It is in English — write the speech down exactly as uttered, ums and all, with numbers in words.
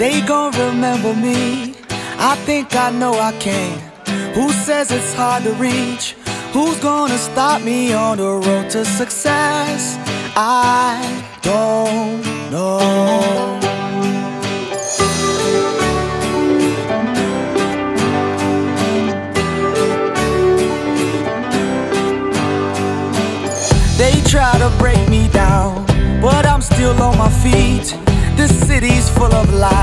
They gon' remember me. I think I know I can. Who says it's hard to reach? Who's gonna stop me on the road to success? I don't know. They try to break me down, but I'm still on my feet. This city's full of lies.